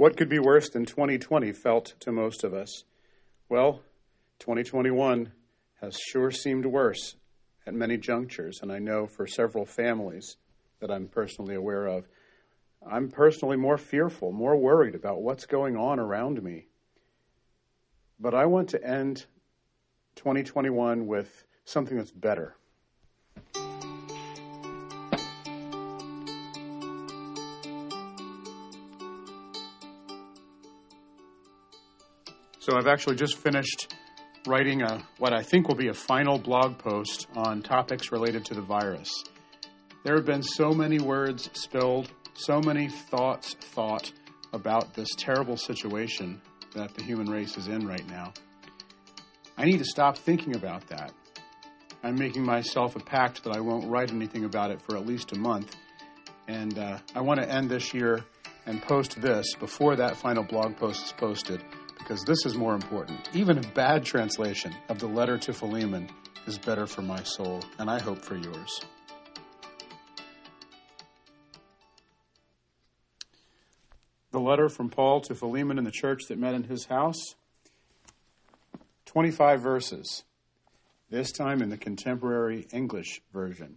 What could be worse than 2020 felt to most of us? Well, 2021 has sure seemed worse at many junctures, and I know for several families that I'm personally aware of, I'm personally more fearful, more worried about what's going on around me. But I want to end 2021 with something that's better. So I've actually just finished writing what I think will be a final blog post on topics related to the virus. There have been so many words spilled, so many thoughts thought about this terrible situation that the human race is in right now. I need to stop thinking about that. I'm making myself a pact that I won't write anything about it for at least a month. And I want to end this year and post this before that final blog post is posted, because this is more important. Even a bad translation of the letter to Philemon is better for my soul, and I hope for yours. The letter from Paul to Philemon in the church that met in his house, 25 verses, this time in the contemporary English version.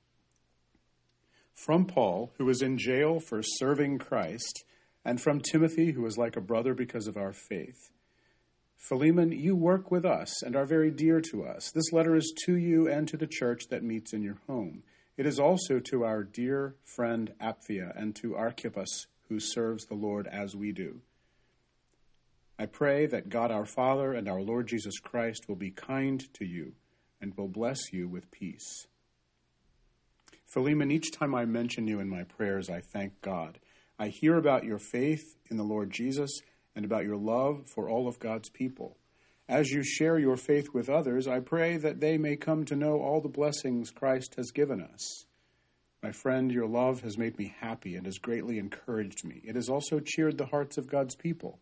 From Paul, who is in jail for serving Christ, and from Timothy, who is like a brother because of our faith. Philemon, you work with us and are very dear to us. This letter is to you and to the church that meets in your home. It is also to our dear friend Apphia and to Archippus, who serves the Lord as we do. I pray that God our Father and our Lord Jesus Christ will be kind to you and will bless you with peace. Philemon, each time I mention you in my prayers, I thank God. I hear about your faith in the Lord Jesus and about your love for all of God's people. As you share your faith with others, I pray that they may come to know all the blessings Christ has given us. My friend, your love has made me happy and has greatly encouraged me. It has also cheered the hearts of God's people.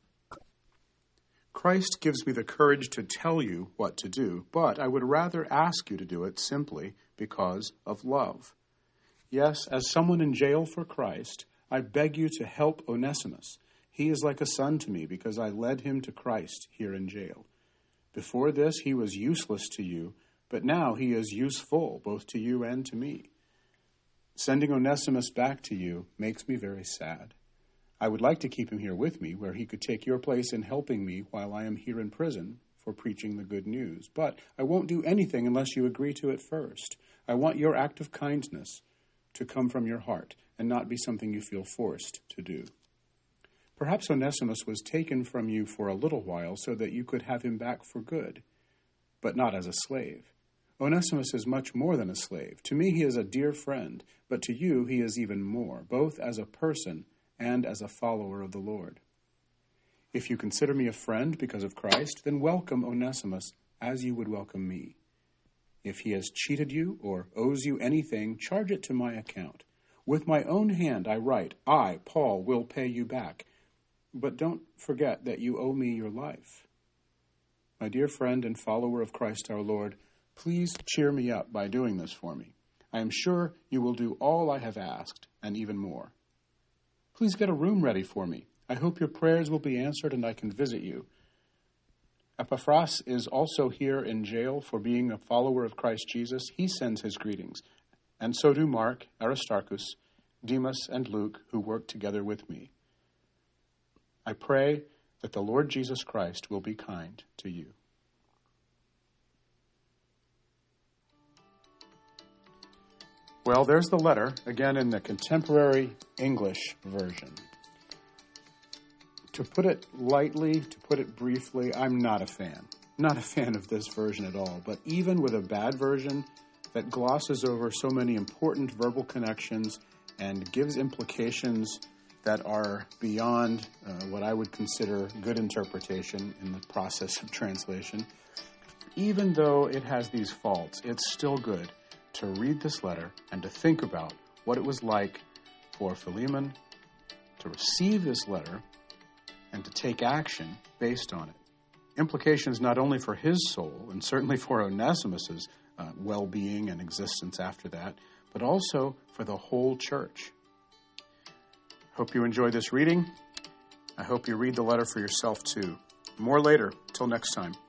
Christ gives me the courage to tell you what to do, but I would rather ask you to do it simply because of love. Yes, as someone in jail for Christ, I beg you to help Onesimus. He is like a son to me because I led him to Christ here in jail. Before this, he was useless to you, but now he is useful both to you and to me. Sending Onesimus back to you makes me very sad. I would like to keep him here with me, where he could take your place in helping me while I am here in prison for preaching the good news. But I won't do anything unless you agree to it first. I want your act of kindness to come from your heart and not be something you feel forced to do. Perhaps Onesimus was taken from you for a little while so that you could have him back for good, but not as a slave. Onesimus is much more than a slave. To me, he is a dear friend, but to you, he is even more, both as a person and as a follower of the Lord. If you consider me a friend because of Christ, then welcome Onesimus as you would welcome me. If he has cheated you or owes you anything, charge it to my account. With my own hand I write, I, Paul, will pay you back. But don't forget that you owe me your life. My dear friend and follower of Christ our Lord, please cheer me up by doing this for me. I am sure you will do all I have asked, and even more. Please get a room ready for me. I hope your prayers will be answered and I can visit you. Epaphras is also here in jail for being a follower of Christ Jesus. He sends his greetings. And so do Mark, Aristarchus, Demas, and Luke, who work together with me. I pray that the Lord Jesus Christ will be kind to you. Well, there's the letter, again in the contemporary English version. To put it lightly, to put it briefly, I'm not a fan. Not a fan of this version at all. But even with a bad version that glosses over so many important verbal connections and gives implications that are beyond what I would consider good interpretation in the process of translation, even though it has these faults, it's still good to read this letter and to think about what it was like for Philemon to receive this letter and to take action based on it. Implications not only for his soul and certainly for Onesimus's well-being and existence after that, but also for the whole church. Hope you enjoy this reading. I hope you read the letter for yourself too. More later. Till next time.